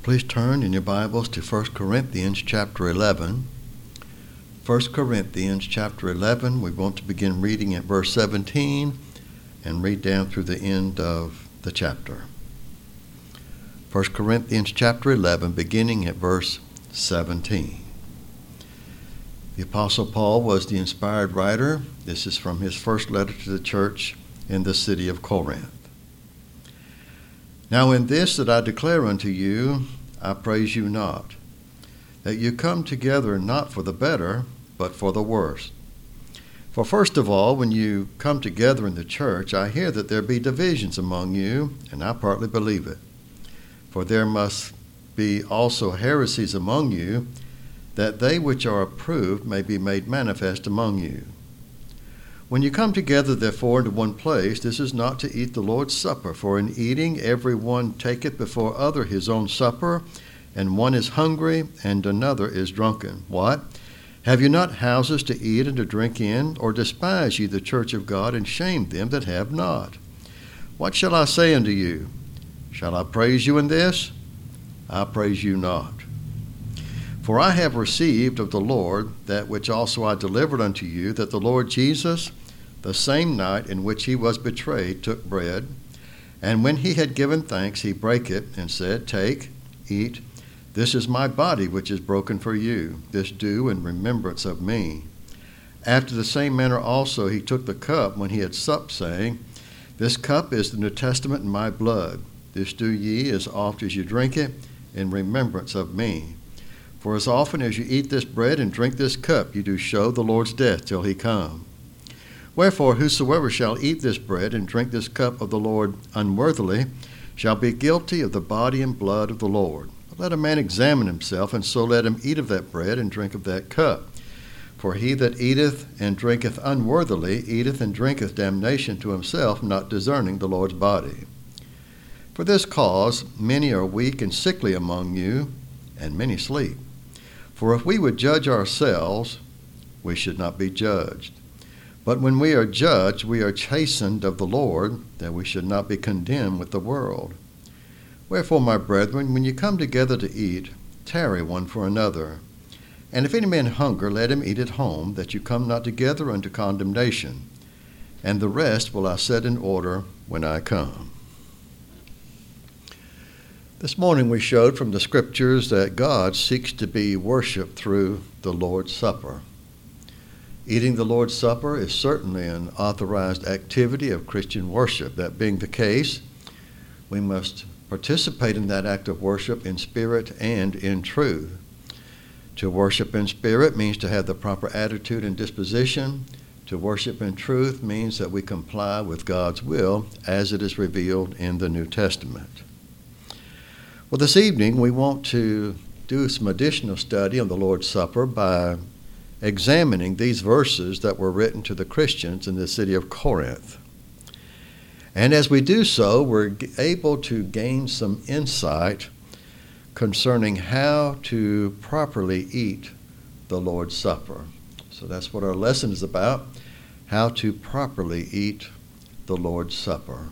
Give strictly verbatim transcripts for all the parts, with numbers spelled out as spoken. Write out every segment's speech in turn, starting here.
Please turn in your Bibles to First Corinthians chapter eleven. First Corinthians chapter eleven, we want to begin reading at verse seventeen and read down through the end of the chapter. First Corinthians chapter eleven, beginning at verse seventeen. The Apostle Paul was the inspired writer. This is from his first letter to the church in the city of Corinth. Now in this that I declare unto you, I praise you not, that you come together not for the better, but for the worse. For first of all, when you come together in the church, I hear that there be divisions among you, and I partly believe it. For there must be also heresies among you, that they which are approved may be made manifest among you. When you come together, therefore, into one place, this is not to eat the Lord's Supper. For in eating every one taketh before other his own supper, and one is hungry, and another is drunken. What? Have you not houses to eat and to drink in? Or despise ye the church of God, and shame them that have not? What shall I say unto you? Shall I praise you in this? I praise you not. For I have received of the Lord that which also I delivered unto you, that the Lord Jesus, the same night in which he was betrayed, took bread, and when he had given thanks, he brake it, and said, Take, eat, this is my body which is broken for you. This do in remembrance of me. After the same manner also he took the cup when he had supped, saying, This cup is the New Testament in my blood. This do ye as oft as you drink it in remembrance of me. For as often as you eat this bread and drink this cup, you do show the Lord's death till he come. Wherefore, whosoever shall eat this bread and drink this cup of the Lord unworthily shall be guilty of the body and blood of the Lord. But let a man examine himself, and so let him eat of that bread and drink of that cup. For he that eateth and drinketh unworthily eateth and drinketh damnation to himself, not discerning the Lord's body. For this cause many are weak and sickly among you, and many sleep. For if we would judge ourselves, we should not be judged. But when we are judged, we are chastened of the Lord, that we should not be condemned with the world. Wherefore, my brethren, when you come together to eat, tarry one for another. And if any man hunger, let him eat at home, that you come not together unto condemnation. And the rest will I set in order when I come. This morning we showed from the Scriptures that God seeks to be worshiped through the Lord's Supper. Eating the Lord's Supper is certainly an authorized activity of Christian worship. That being the case, we must participate in that act of worship in spirit and in truth. To worship in spirit means to have the proper attitude and disposition. To worship in truth means that we comply with God's will as it is revealed in the New Testament. Well, this evening we want to do some additional study on the Lord's Supper by examining these verses that were written to the Christians in the city of Corinth. And as we do so, we're able to gain some insight concerning how to properly eat the Lord's Supper. So that's what our lesson is about, how to properly eat the Lord's Supper.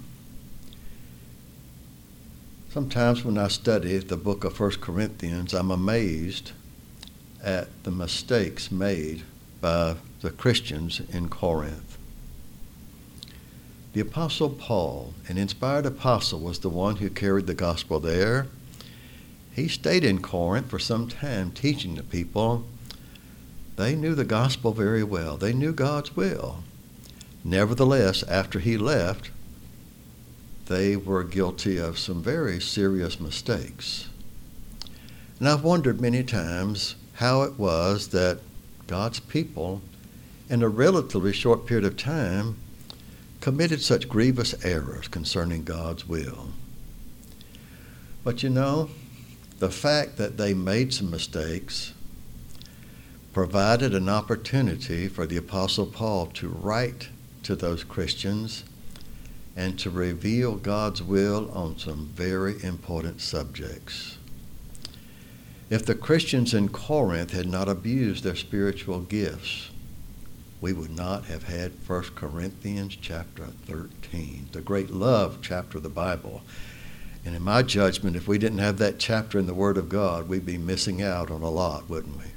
Sometimes when I study the book of First Corinthians, I'm amazed at the mistakes made by the Christians in Corinth. The Apostle Paul, an inspired apostle, was the one who carried the gospel there. He stayed in Corinth for some time teaching the people. They knew the gospel very well. They knew God's will. Nevertheless, after he left, they were guilty of some very serious mistakes. And I've wondered many times how it was that God's people, in a relatively short period of time, committed such grievous errors concerning God's will. But you know, the fact that they made some mistakes provided an opportunity for the Apostle Paul to write to those Christians and to reveal God's will on some very important subjects. If the Christians in Corinth had not abused their spiritual gifts, we would not have had First Corinthians chapter thirteen, the great love chapter of the Bible. And in my judgment, if we didn't have that chapter in the Word of God, we'd be missing out on a lot, wouldn't we?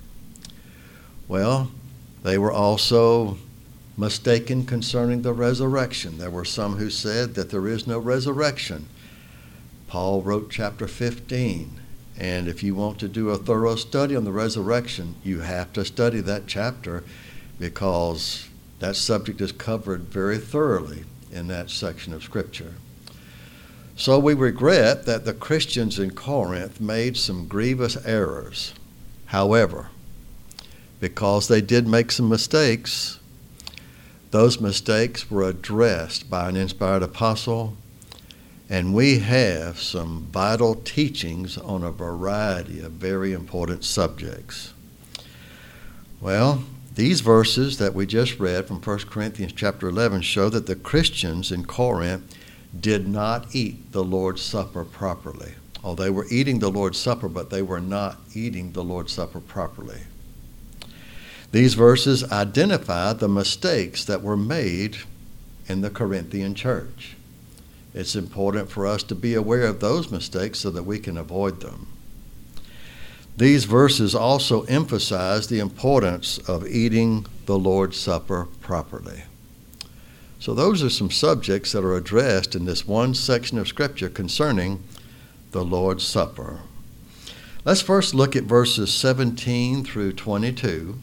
Well, they were also mistaken concerning the resurrection. There were some who said that there is no resurrection. Paul wrote chapter fifteen, and if you want to do a thorough study on the resurrection, you have to study that chapter because that subject is covered very thoroughly in that section of Scripture. So we regret that the Christians in Corinth made some grievous errors. However, because they did make some mistakes, those mistakes were addressed by an inspired apostle, and we have some vital teachings on a variety of very important subjects. Well, these verses that we just read from First Corinthians chapter eleven show that the Christians in Corinth did not eat the Lord's Supper properly. Oh, they were eating the Lord's Supper, but they were not eating the Lord's Supper properly. These verses identify the mistakes that were made in the Corinthian church. It's important for us to be aware of those mistakes so that we can avoid them. These verses also emphasize the importance of eating the Lord's Supper properly. So those are some subjects that are addressed in this one section of Scripture concerning the Lord's Supper. Let's first look at verses seventeen through twenty-two.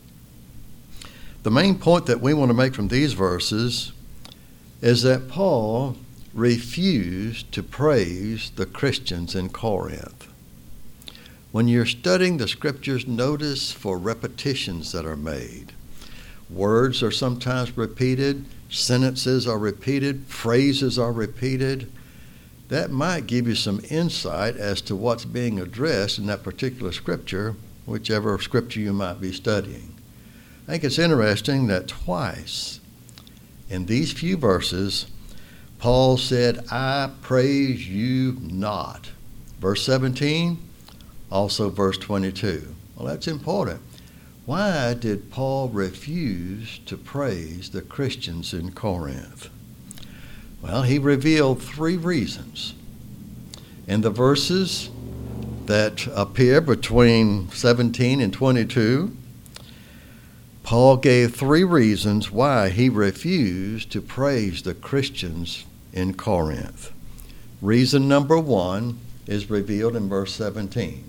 The main point that we want to make from these verses is that Paul refused to praise the Christians in Corinth. When you're studying the Scriptures, notice for repetitions that are made. Words are sometimes repeated, sentences are repeated, phrases are repeated. That might give you some insight as to what's being addressed in that particular Scripture, whichever Scripture you might be studying. I think it's interesting that twice in these few verses, Paul said, I praise you not. Verse seventeen, also verse twenty-two. Well, that's important. Why did Paul refuse to praise the Christians in Corinth? Well, he revealed three reasons. In the verses that appear between seventeen and twenty-two, Paul gave three reasons why he refused to praise the Christians in Corinth. Reason number one is revealed in verse seventeen.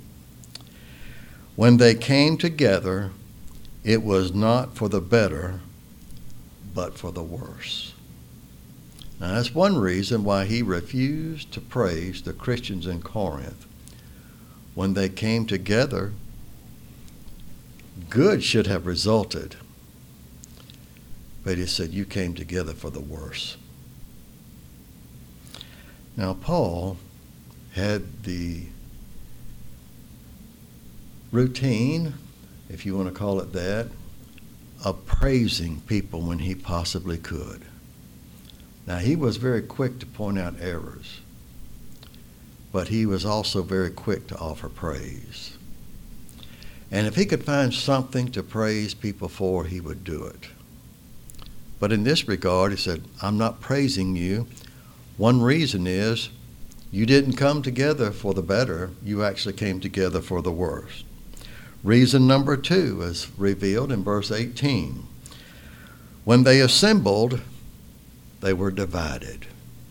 When they came together, it was not for the better, but for the worse. Now, that's one reason why he refused to praise the Christians in Corinth. When they came together, good should have resulted. But he said, you came together for the worse. Now, Paul had the routine, if you want to call it that, of praising people when he possibly could. Now, he was very quick to point out errors, but he was also very quick to offer praise. And if he could find something to praise people for, he would do it. But in this regard, he said, I'm not praising you. One reason is you didn't come together for the better. You actually came together for the worse. Reason number two is revealed in verse eighteen. When they assembled, they were divided.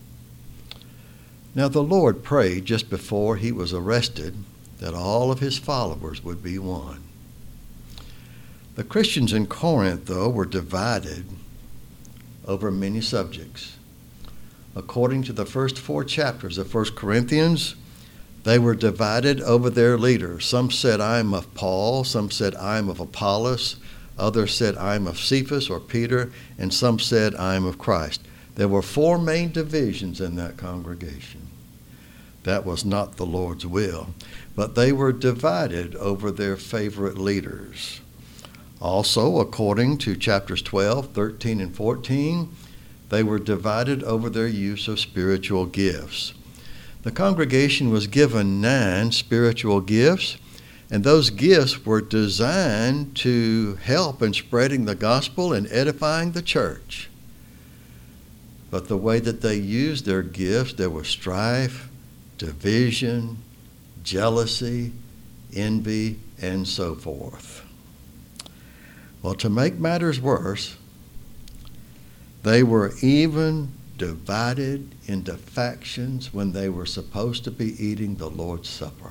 Now the Lord prayed just before he was arrested that all of his followers would be one. The Christians in Corinth, though, were divided over many subjects. According to the first four chapters of First Corinthians, they were divided over their leaders. Some said, I am of Paul. Some said, I am of Apollos. Others said, I am of Cephas or Peter. And some said, I am of Christ. There were four main divisions in that congregation. That was not the Lord's will. But they were divided over their favorite leaders. Also, according to chapters twelve, thirteen, and fourteen, they were divided over their use of spiritual gifts. The congregation was given nine spiritual gifts, and those gifts were designed to help in spreading the gospel and edifying the church. But the way that they used their gifts, there was strife, division, jealousy, envy, and so forth. Well, to make matters worse, they were even divided into factions when they were supposed to be eating the Lord's Supper.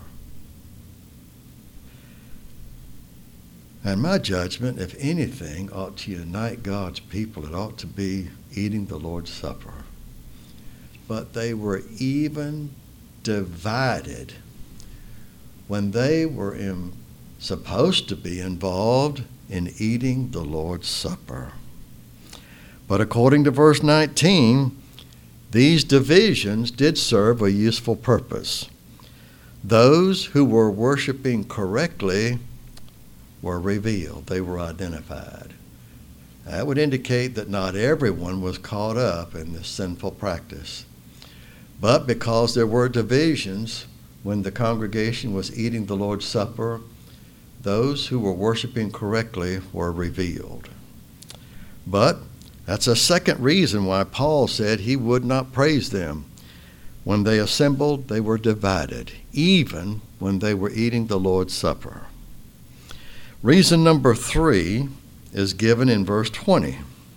And my judgment, if anything, ought to unite God's people. It ought to be eating the Lord's Supper. But they were even divided when they were in, supposed to be involved in eating the Lord's Supper. But according to verse nineteen, these divisions did serve a useful purpose. Those who were worshiping correctly were revealed. They were identified. That would indicate that not everyone was caught up in this sinful practice. But because there were divisions when the congregation was eating the Lord's Supper, those who were worshiping correctly were revealed. But that's a second reason why Paul said he would not praise them. When they assembled, they were divided, even when they were eating the Lord's Supper. Reason number three is given in verse twenty.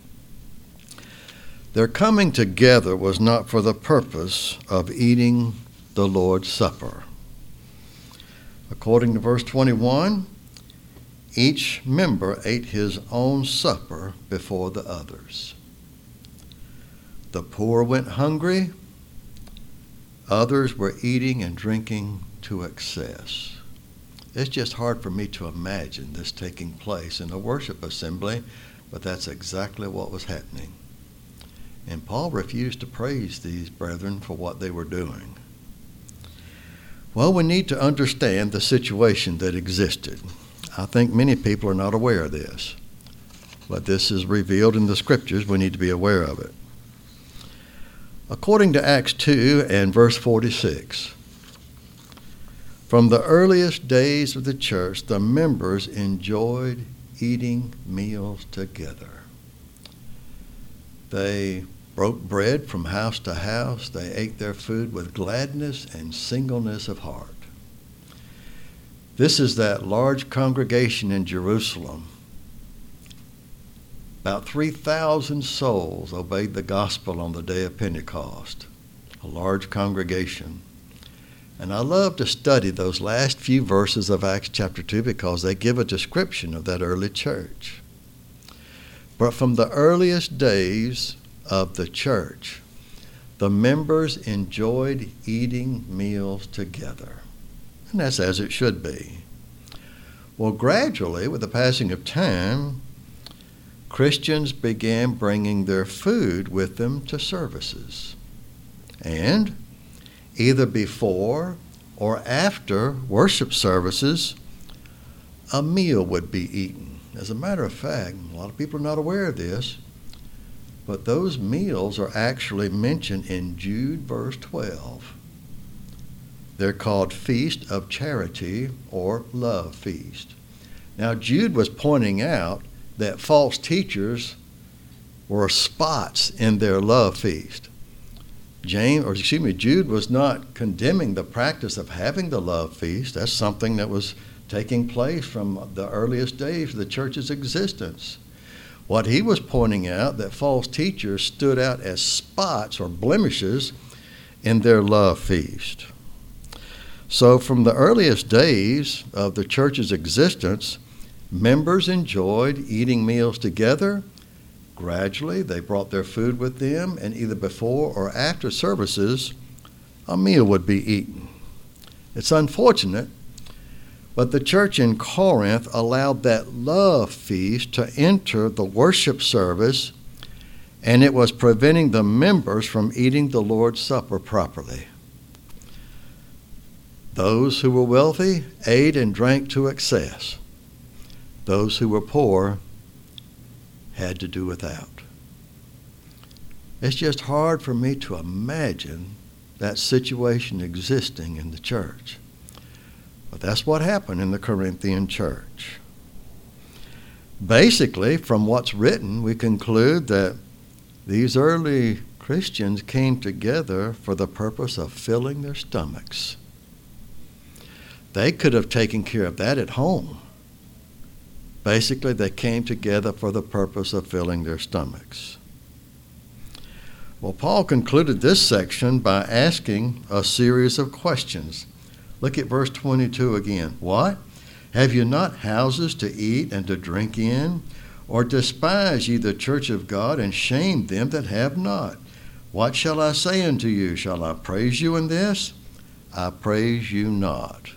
Their coming together was not for the purpose of eating the Lord's Supper. According to verse twenty-one, each member ate his own supper before the others. The poor went hungry. Others were eating and drinking to excess. It's just hard for me to imagine this taking place in a worship assembly, but that's exactly what was happening. And Paul refused to praise these brethren for what they were doing. Well, we need to understand the situation that existed. I think many people are not aware of this, but this is revealed in the Scriptures. We need to be aware of it. According to Acts two and verse forty-six, from the earliest days of the church, the members enjoyed eating meals together. They broke bread from house to house. They ate their food with gladness and singleness of heart. This is that large congregation in Jerusalem. About three thousand souls obeyed the gospel on the day of Pentecost, a large congregation. And I love to study those last few verses of Acts chapter two because they give a description of that early church. But from the earliest days of the church, the members enjoyed eating meals together. And that's as it should be. Well, gradually, with the passing of time, Christians began bringing their food with them to services. And either before or after worship services, a meal would be eaten. As a matter of fact, a lot of people are not aware of this, but those meals are actually mentioned in Jude verse twelve. They're called Feast of Charity or Love Feast. Now, Jude was pointing out that false teachers were spots in their love feast. James, or excuse me, Jude was not condemning the practice of having the love feast. That's something that was taking place from the earliest days of the church's existence. What he was pointing out that false teachers stood out as spots or blemishes in their love feast. So from the earliest days of the church's existence, members enjoyed eating meals together. Gradually, they brought their food with them, and either before or after services, a meal would be eaten. It's unfortunate, but the church in Corinth allowed that love feast to enter the worship service, and it was preventing the members from eating the Lord's Supper properly. Those who were wealthy ate and drank to excess. Those who were poor had to do without. It's just hard for me to imagine that situation existing in the church. But that's what happened in the Corinthian church. Basically, from what's written, we conclude that these early Christians came together for the purpose of filling their stomachs. They could have taken care of that at home. Basically, they came together for the purpose of filling their stomachs. Well, Paul concluded this section by asking a series of questions. Look at verse twenty-two again. What? Have you not houses to eat and to drink in? Or despise ye the church of God, and shame them that have not? What shall I say unto you? Shall I praise you in this? I praise you not.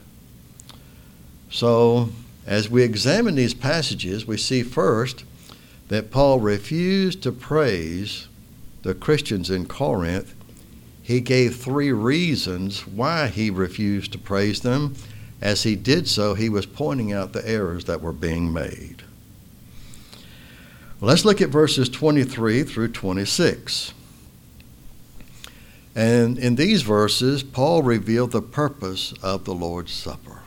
So, as we examine these passages, we see first that Paul refused to praise the Christians in Corinth. He gave three reasons why he refused to praise them. As he did so, he was pointing out the errors that were being made. Well, let's look at verses twenty-three through twenty-six. And in these verses, Paul revealed the purpose of the Lord's Supper.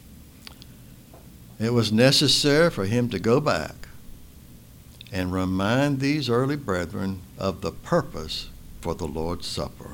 It was necessary for him to go back and remind these early brethren of the purpose for the Lord's Supper.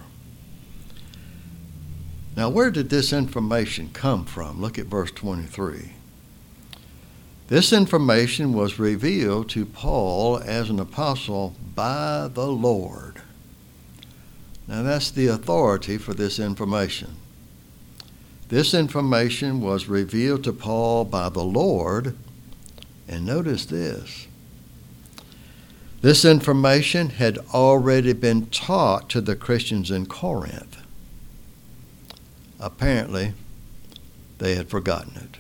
Now, where did this information come from? Look at verse twenty-three. This information was revealed to Paul as an apostle by the Lord. Now, that's the authority for this information. This information was revealed to Paul by the Lord, and notice this. This information had already been taught to the Christians in Corinth. Apparently, they had forgotten it.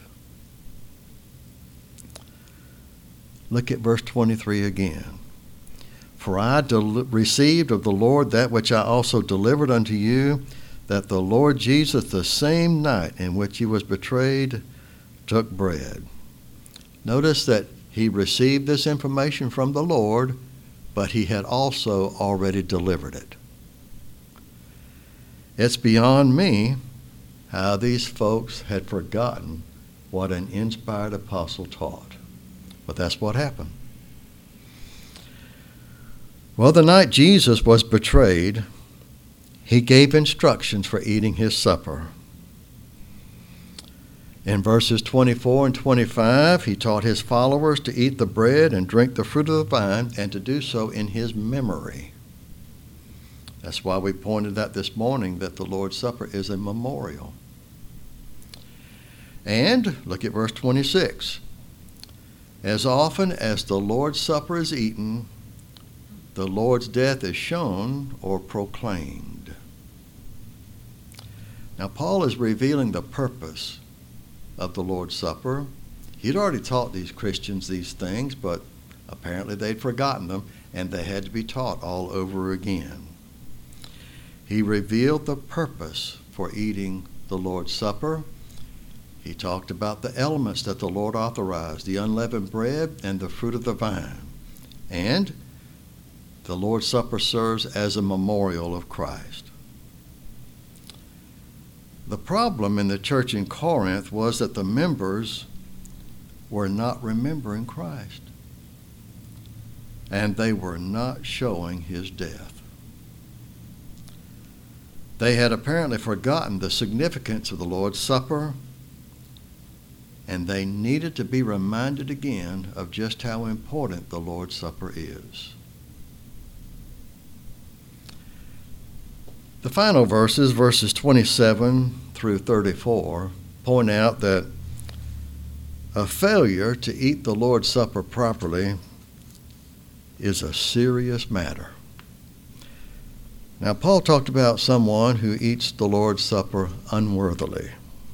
Look at verse twenty-three again. For I del- received of the Lord that which I also delivered unto you, that the Lord Jesus, the same night in which he was betrayed, took bread. Notice that he received this information from the Lord, but he had also already delivered it. It's beyond me how these folks had forgotten what an inspired apostle taught. But that's what happened. Well, the night Jesus was betrayed, he gave instructions for eating his supper. In verses twenty-four and twenty-five, he taught his followers to eat the bread and drink the fruit of the vine, and to do so in his memory. That's why we pointed out this morning that the Lord's Supper is a memorial. And look at verse twenty-six. As often as the Lord's Supper is eaten, the Lord's death is shown or proclaimed. Now, Paul is revealing the purpose of the Lord's Supper. He'd already taught these Christians these things, but apparently they'd forgotten them, and they had to be taught all over again. He revealed the purpose for eating the Lord's Supper. He talked about the elements that the Lord authorized, the unleavened bread and the fruit of the vine. And the Lord's Supper serves as a memorial of Christ. The problem in the church in Corinth was that the members were not remembering Christ, and they were not showing his death. They had apparently forgotten the significance of the Lord's Supper, and they needed to be reminded again of just how important the Lord's Supper is. The final verses, verses twenty-seven through thirty-four, point out that a failure to eat the Lord's Supper properly is a serious matter. Now, Paul talked about someone who eats the Lord's Supper unworthily.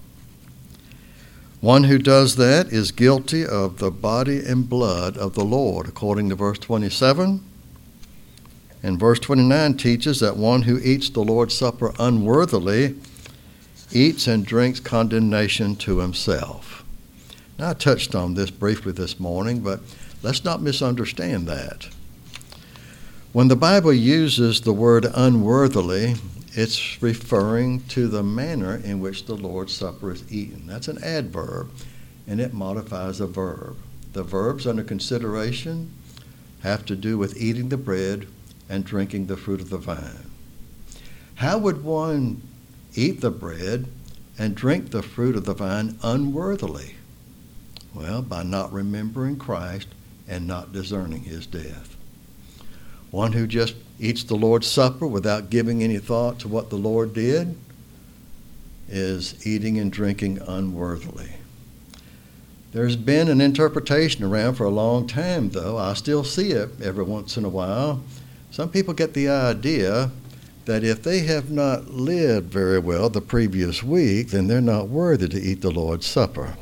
One who does that is guilty of the body and blood of the Lord, according to verse twenty-seven. And verse twenty-nine teaches that one who eats the Lord's Supper unworthily eats and drinks condemnation to himself. Now, I touched on this briefly this morning, but let's not misunderstand that. When the Bible uses the word unworthily, it's referring to the manner in which the Lord's Supper is eaten. That's an adverb, and it modifies a verb. The verbs under consideration have to do with eating the bread and drinking the fruit of the vine. How would one eat the bread and drink the fruit of the vine unworthily? Well, by not remembering Christ and not discerning his death. One who just eats the Lord's Supper without giving any thought to what the Lord did is eating and drinking unworthily. There's been an interpretation around for a long time, though. I still see it every once in a while. Some people get the idea that if they have not lived very well the previous week, then they're not worthy to eat the Lord's Supper.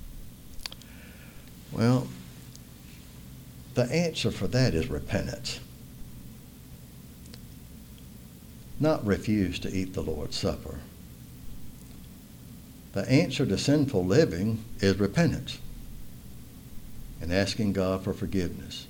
Well, the answer for that is repentance. Not refuse to eat the Lord's Supper. The answer to sinful living is repentance and asking God for forgiveness.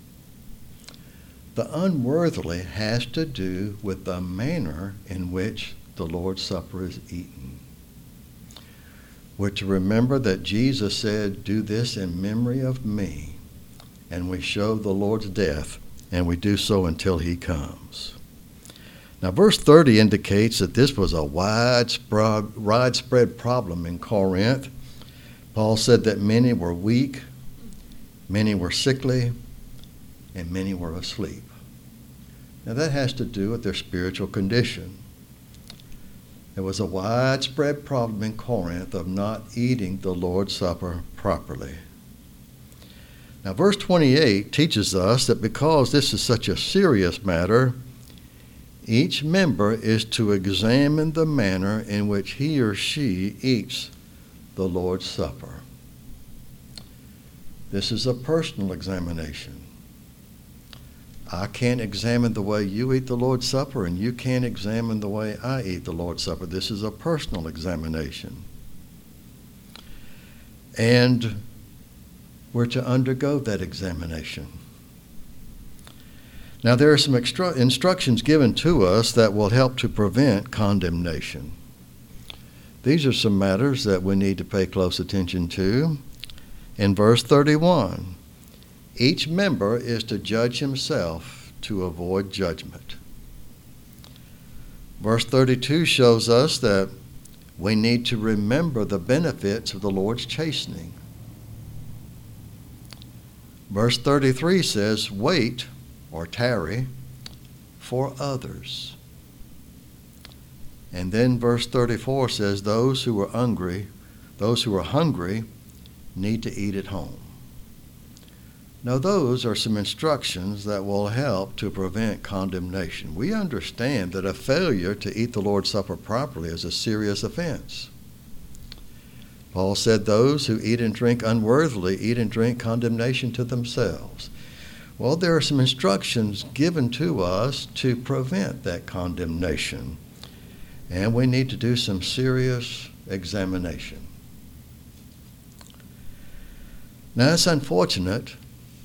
The unworthily has to do with the manner in which the Lord's Supper is eaten. We're to remember that Jesus said, "Do this in memory of me," and we show the Lord's death, and we do so until he comes. Now, verse thirty indicates that this was a widespread, widespread problem in Corinth. Paul said that many were weak, many were sickly, and many were asleep. Now, that has to do with their spiritual condition. There was a widespread problem in Corinth of not eating the Lord's Supper properly. Now, verse twenty-eight teaches us that because this is such a serious matter, each member is to examine the manner in which he or she eats the Lord's Supper. This is a personal examination. I can't examine the way you eat the Lord's Supper, and you can't examine the way I eat the Lord's Supper. This is a personal examination. And we're to undergo that examination. Now, there are some extra instructions given to us that will help to prevent condemnation. These are some matters that we need to pay close attention to. In verse thirty-one, each member is to judge himself to avoid judgment. Verse thirty-two shows us that we need to remember the benefits of the Lord's chastening. Verse thirty-three says, wait or tarry for others. And then verse thirty-four says, those who are hungry, those who are hungry need to eat at home. Now, those are some instructions that will help to prevent condemnation. We understand that a failure to eat the Lord's Supper properly is a serious offense. Paul said those who eat and drink unworthily eat and drink condemnation to themselves. Well, there are some instructions given to us to prevent that condemnation, and we need to do some serious examination. Now, it's unfortunate,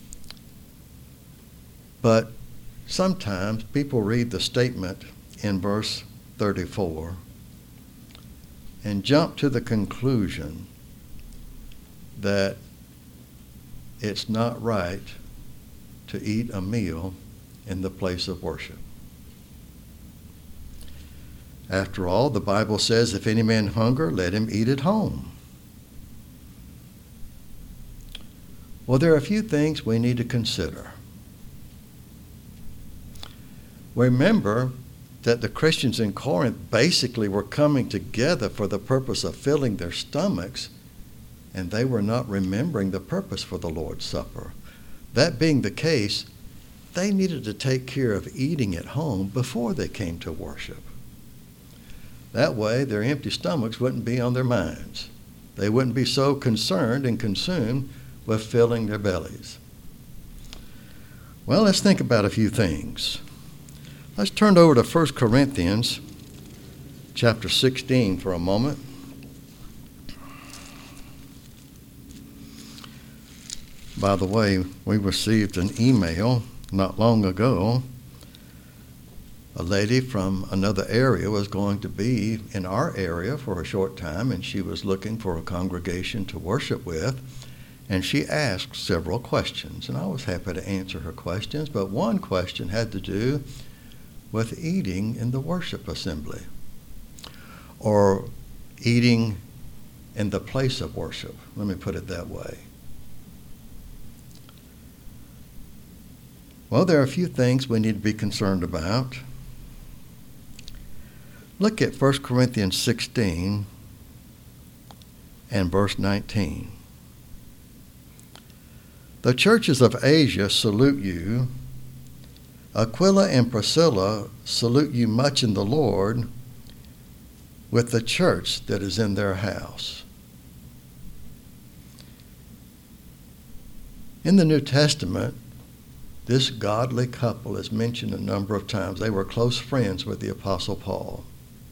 but sometimes people read the statement in verse thirty-four and jump to the conclusion that it's not right to eat a meal in the place of worship. After all, the Bible says, if any man hunger, let him eat at home. Well, there are a few things we need to consider. Remember that the Christians in Corinth basically were coming together for the purpose of filling their stomachs, and they were not remembering the purpose for the Lord's Supper. That being the case, they needed to take care of eating at home before they came to worship. That way, their empty stomachs wouldn't be on their minds. They wouldn't be so concerned and consumed with filling their bellies. Well, let's think about a few things. Let's turn over to First Corinthians chapter sixteen for a moment. By the way, we received an email not long ago. A lady from another area was going to be in our area for a short time, and she was looking for a congregation to worship with. And she asked several questions, and I was happy to answer her questions, but one question had to do with eating in the worship assembly, or eating in the place of worship. Let me put it that way. Well, there are a few things we need to be concerned about. Look at First Corinthians sixteen and verse nineteen. The churches of Asia salute you. Aquila and Priscilla salute you much in the Lord, with the church that is in their house. In the New Testament, this godly couple is mentioned a number of times. They were close friends with the Apostle Paul.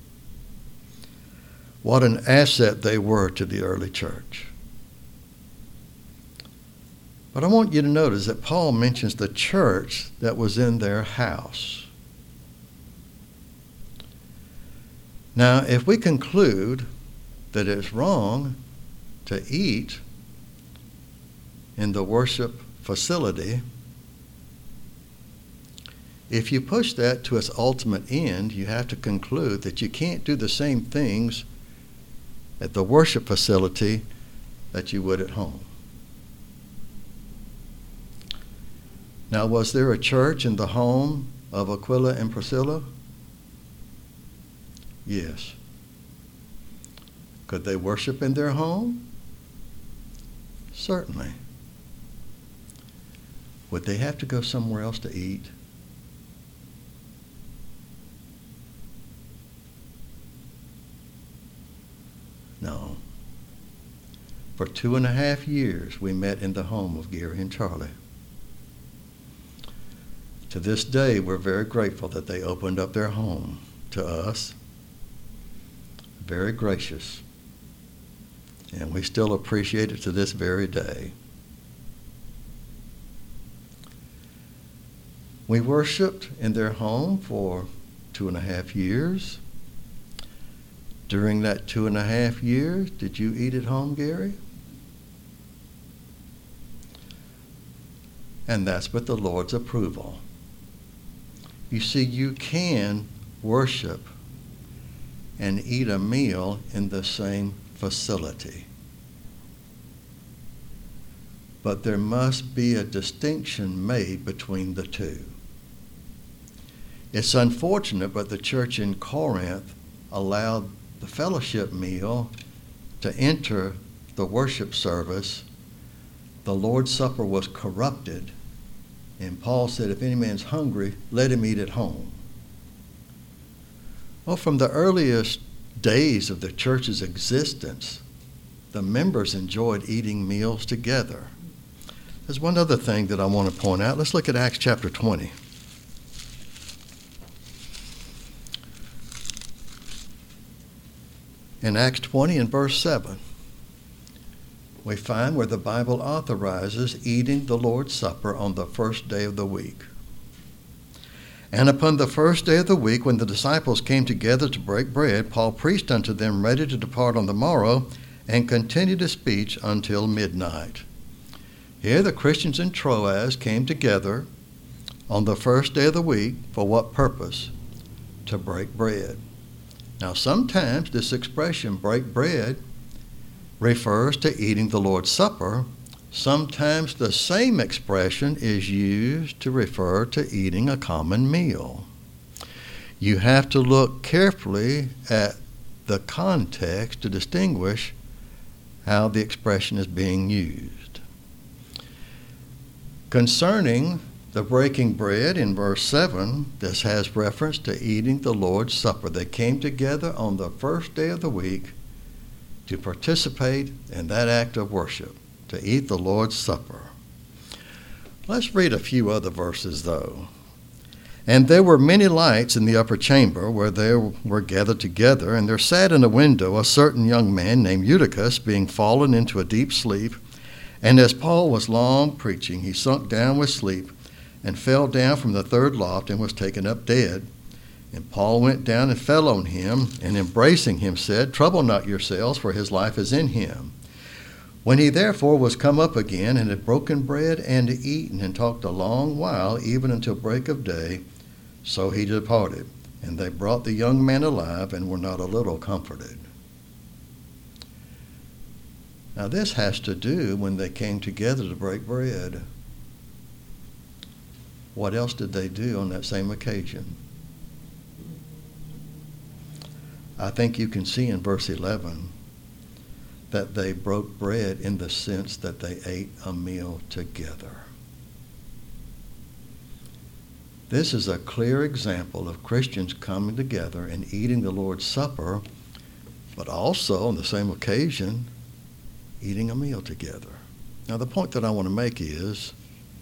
What an asset they were to the early church. But I want you to notice that Paul mentions the church that was in their house. Now, if we conclude that it's wrong to eat in the worship facility, if you push that to its ultimate end, you have to conclude that you can't do the same things at the worship facility that you would at home. Now, was there a church in the home of Aquila and Priscilla? Yes. Could they worship in their home? Certainly. Would they have to go somewhere else to eat? No. For two and a half years, we met in the home of Gary and Charlie. To this day, we're very grateful that they opened up their home to us. Very gracious. And we still appreciate it to this very day. We worshiped in their home for two and a half years. During that two and a half years, did you eat at home, Gary? And that's with the Lord's approval. You see, you can worship and eat a meal in the same facility. But there must be a distinction made between the two. It's unfortunate, but the church in Corinth allowed the fellowship meal to enter the worship service. The Lord's Supper was corrupted, and Paul said, if any man's hungry, let him eat at home. Well, from the earliest days of the church's existence, the members enjoyed eating meals together. There's one other thing that I want to point out. Let's look at Acts chapter twenty. In Acts twenty and verse seven, we find where the Bible authorizes eating the Lord's Supper on the first day of the week. And upon the first day of the week, when the disciples came together to break bread, Paul preached unto them, ready to depart on the morrow, and continued his speech until midnight. Here the Christians in Troas came together on the first day of the week. For what purpose? To break bread. Now, sometimes this expression, break bread, refers to eating the Lord's Supper. Sometimes the same expression is used to refer to eating a common meal. You have to look carefully at the context to distinguish how the expression is being used. Concerning the breaking bread in verse seven, this has reference to eating the Lord's Supper. They came together on the first day of the week to participate in that act of worship, to eat the Lord's Supper. Let's read a few other verses, though. And there were many lights in the upper chamber where they were gathered together, and there sat in a window a certain young man named Eutychus, being fallen into a deep sleep. And as Paul was long preaching, he sunk down with sleep, and fell down from the third loft, and was taken up dead. And Paul went down and fell on him, and embracing him said, Trouble not yourselves, for his life is in him. When he therefore was come up again, and had broken bread and eaten, and talked a long while, even until break of day, so he departed. And they brought the young man alive, and were not a little comforted. Now this has to do when they came together to break bread. What else did they do on that same occasion? I think you can see in verse eleven that they broke bread in the sense that they ate a meal together. This is a clear example of Christians coming together and eating the Lord's Supper, but also on the same occasion, eating a meal together. Now the point that I want to make is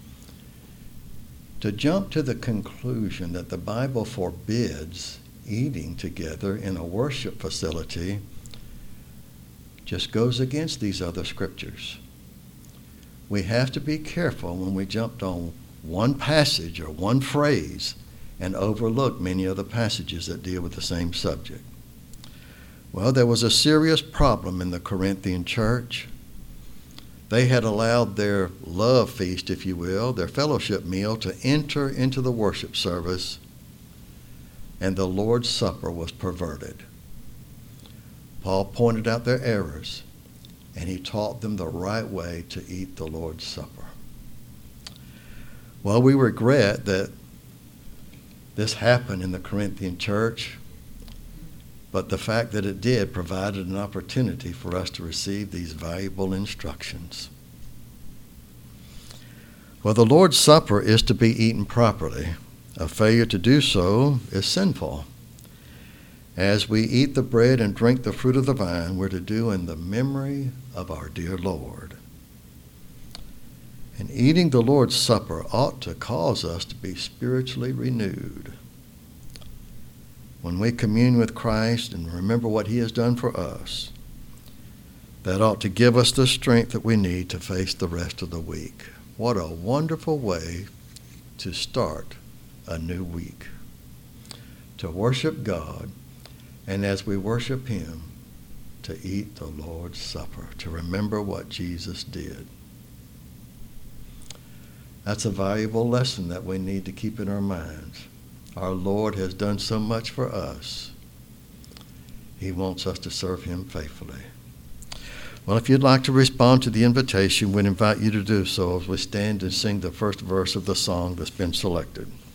to jump to the conclusion that the Bible forbids eating together in a worship facility just goes against these other scriptures. We have to be careful when we jumped on one passage or one phrase and overlook many other passages that deal with the same subject. Well, there was a serious problem in the Corinthian church. They had allowed their love feast, if you will, their fellowship meal, to enter into the worship service, and the Lord's Supper was perverted. Paul pointed out their errors, and he taught them the right way to eat the Lord's Supper. Well, we regret that this happened in the Corinthian church, but the fact that it did provided an opportunity for us to receive these valuable instructions. Well, the Lord's Supper is to be eaten properly. A failure to do so is sinful. As we eat the bread and drink the fruit of the vine, we're to do in the memory of our dear Lord. And eating the Lord's Supper ought to cause us to be spiritually renewed. When we commune with Christ and remember what he has done for us, that ought to give us the strength that we need to face the rest of the week. What a wonderful way to start a new week. To worship God, and as we worship him, to eat the Lord's Supper, to remember what Jesus did. That's a valuable lesson that we need to keep in our minds. Our Lord has done so much for us. He wants us to serve him faithfully. Well, if you'd like to respond to the invitation, we'd invite you to do so as we stand and sing the first verse of the song that's been selected.